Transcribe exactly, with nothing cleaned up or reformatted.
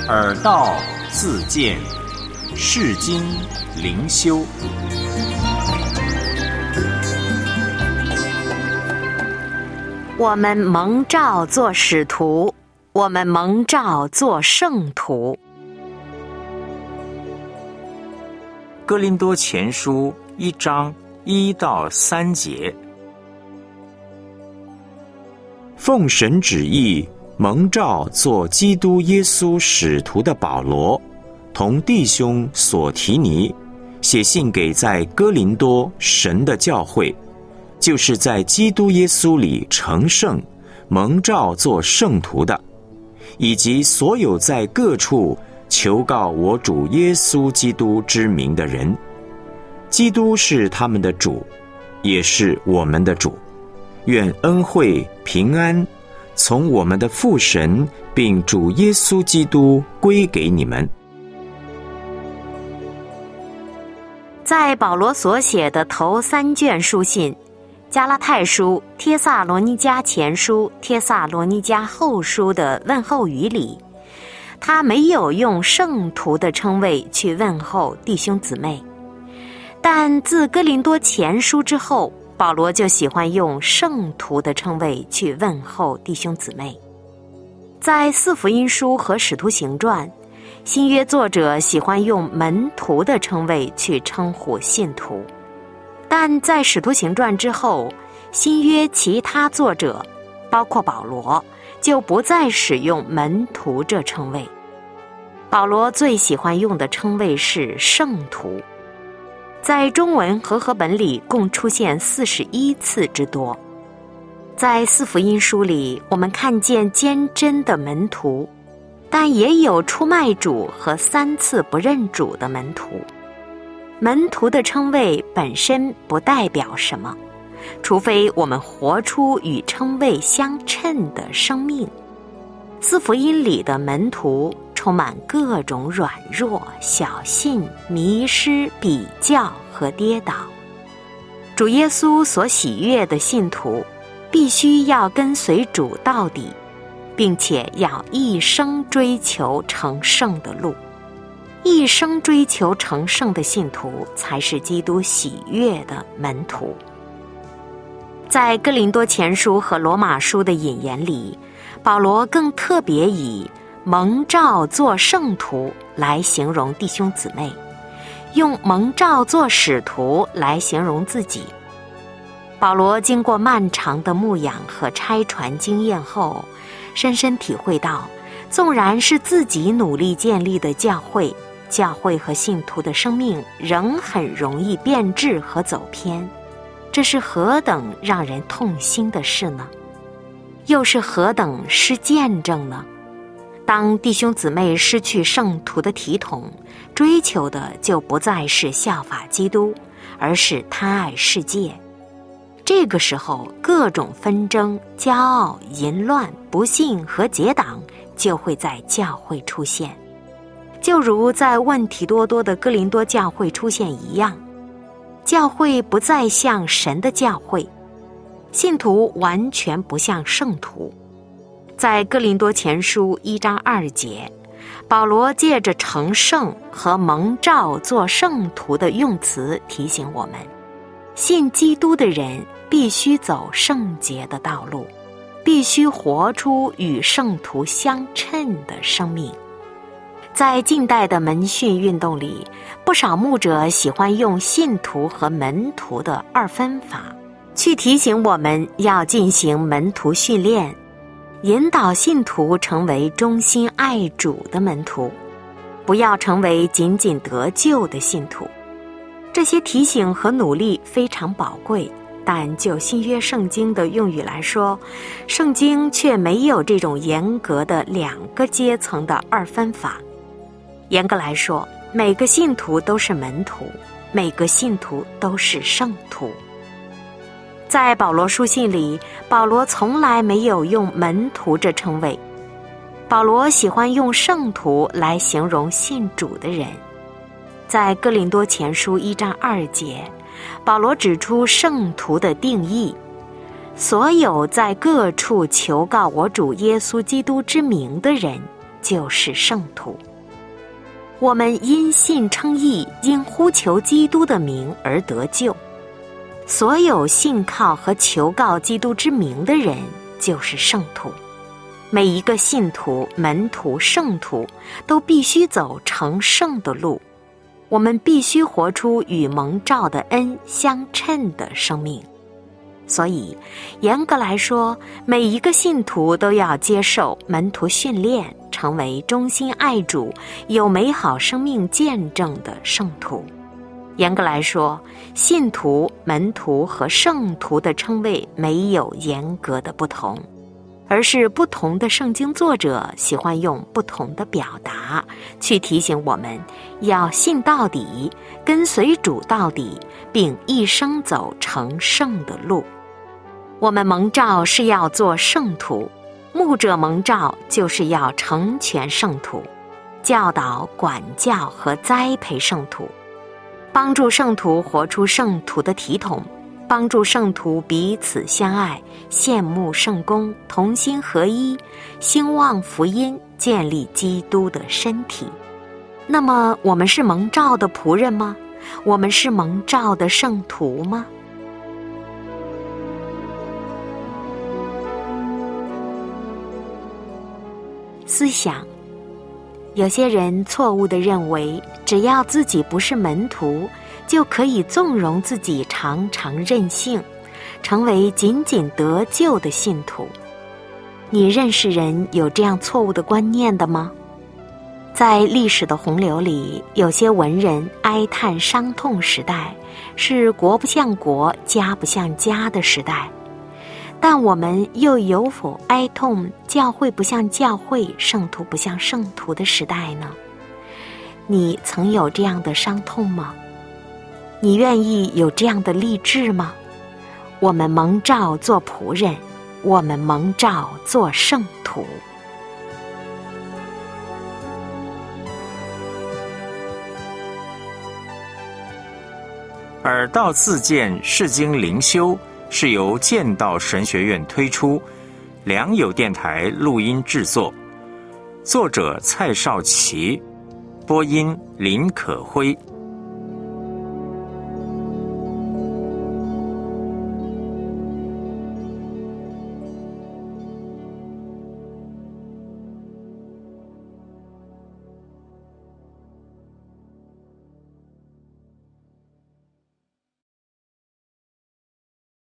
耳道自见，世经灵修。 我们蒙召做使徒，我们蒙召做圣徒。 哥林多前书一章一到三节。奉神旨意蒙召做基督耶稣使徒的保罗，同弟兄所提尼，写信给在哥林多神的教会，就是在基督耶稣里成圣、蒙召做圣徒的，以及所有在各处求告我主耶稣基督之名的人。基督是他们的主，也是我们的主。愿恩惠平安从我们的父神并主耶稣基督归给你们。 在保罗所写的头三卷书信，加拉太书、帖撒罗尼迦前书、帖撒罗尼迦后书的问候语里，他没有用圣徒的称谓去问候弟兄姊妹，但自哥林多前书之后，保罗就喜欢用圣徒的称谓去问候弟兄姊妹。在四福音书和使徒行传，新约作者喜欢用门徒的称谓去称呼信徒，但在使徒行传之后，新约其他作者包括保罗就不再使用门徒这称谓。保罗最喜欢用的称谓是圣徒，在中文和合本里共出现四十一次之多。在四福音书里，我们看见坚贞的门徒，但也有出卖主和三次不认主的门徒。门徒的称谓本身不代表什么，除非我们活出与称谓相称的生命。四福音里的门徒充满各种软弱、小信、迷失、比较和跌倒。主耶稣所喜悦的信徒必须要跟随主到底，并且要一生追求成圣的路。一生追求成圣的信徒才是基督喜悦的门徒。在哥林多前书和罗马书的引言里，保罗更特别以蒙召做圣徒来形容弟兄姊妹，用蒙召做使徒来形容自己。保罗经过漫长的牧养和差传经验后，深深体会到，纵然是自己努力建立的教会，教会和信徒的生命仍很容易变质和走偏，这是何等让人痛心的事呢？又是何等失见证呢？当弟兄姊妹失去圣徒的体统，追求的就不再是效法基督，而是贪爱世界。这个时候，各种纷争、骄傲、淫乱、不信和结党就会在教会出现，就如在问题多多的哥林多教会出现一样。教会不再像神的教会，信徒完全不像圣徒。在哥林多前书一章二节，保罗借着成圣和蒙召做圣徒的用词提醒我们，信基督的人必须走圣洁的道路，必须活出与圣徒相称的生命。在近代的门训运动里，不少牧者喜欢用信徒和门徒的二分法，去提醒我们要进行门徒训练，引导信徒成为忠心爱主的门徒，不要成为仅仅得救的信徒。这些提醒和努力非常宝贵，但就新约圣经的用语来说，圣经却没有这种严格的两个阶层的二分法。严格来说，每个信徒都是门徒，每个信徒都是圣徒。在保罗书信里，保罗从来没有用门徒这称谓，保罗喜欢用圣徒来形容信主的人。在哥林多前书一章二节，保罗指出圣徒的定义，所有在各处求告我主耶稣基督之名的人， 就是圣徒。我们因信称义，因呼求基督的名而得救。所有信靠和求告基督之名的人，就是圣徒。每一个信徒、门徒、圣徒都必须走成圣的路。我们必须活出与蒙召的恩相称的生命。所以，严格来说，每一个信徒都要接受门徒训练，成为忠心爱主、有美好生命见证的圣徒。严格来说，信徒、门徒和圣徒的称谓没有严格的不同，而是不同的圣经作者喜欢用不同的表达，去提醒我们要信到底，跟随主到底，并一生走成圣的路。我们蒙召是要做圣徒，牧者蒙召就是要成全圣徒，教导、管教和栽培圣徒，帮助圣徒活出圣徒的体统，帮助圣徒彼此相爱，羡慕圣工，同心合一，兴旺福音，建立基督的身体。那么我们是蒙召的仆人吗？我们是蒙召的圣徒吗？思想，有些人错误地认为，只要自己不是门徒，就可以纵容自己常常任性，成为仅仅得救的信徒。你认识人有这样错误的观念的吗？在历史的洪流里，有些文人哀叹伤痛时代，是国不像国，家不像家的时代。但我们又有否哀痛教会不像教会，圣徒不像圣徒的时代呢？你曾有这样的伤痛吗？你愿意有这样的励志吗？我们蒙召做仆人，我们蒙召做圣徒。 耳道自荐释经灵修是由剑道神学院推出，良友电台录音制作，作者蔡少琪，播音林可辉。